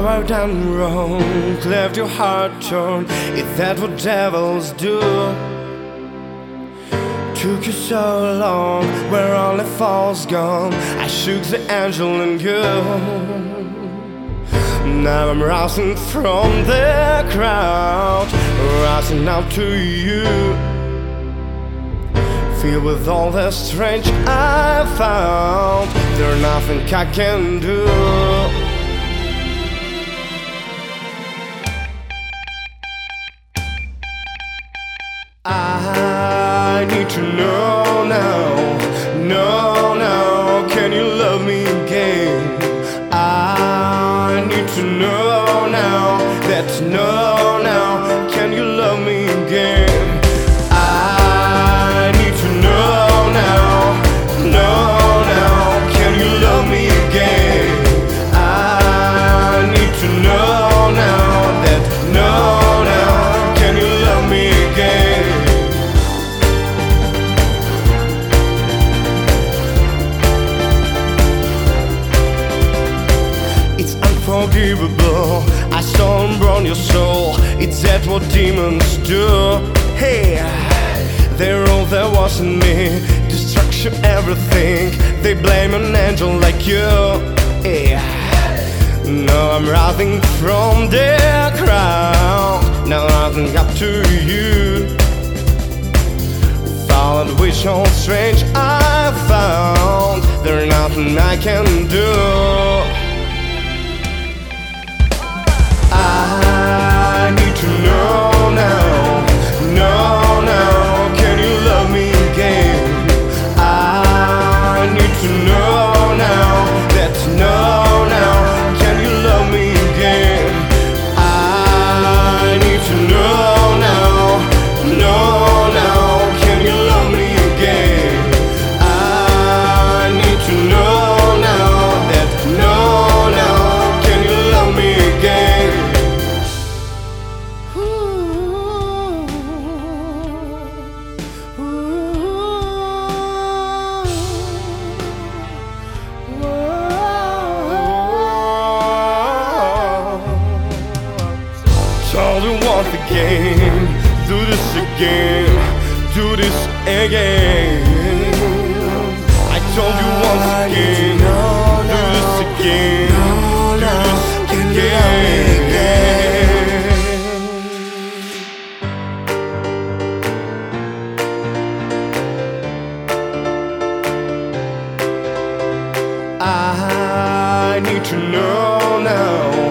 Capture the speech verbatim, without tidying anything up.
have I done wrong? Left your heart torn? Is that what devils do? Took you so long, where all the falls gone? I shook the angel in you. Now I'm rising from the crowd, rising up to you. Filled with all the strange I found, there's nothing I can do. I need to know now, know now, can you love me again? I need to know now, that's know now, can you love me again? I need to know now, know now, can you love me again? I need to know now, that know now, can you love me again? Unforgivable, I stole and brought your soul. It's that what demons do. Hey, they're all there was in me. Destruction, everything. They blame an angel like you. Hey, now I'm rising from the crowd. Now rising up to you. Followed which all strange I found. There's nothing I can do. I need to know now, know now, can you love me again? I need to know now, let's know now, can you love me again? I need to know now, know now, can you love me again? I need to know now, let's know now, can you love me again? Told you once again, do this again, do this again. I told you once again, do this again, do this again. I need to know now,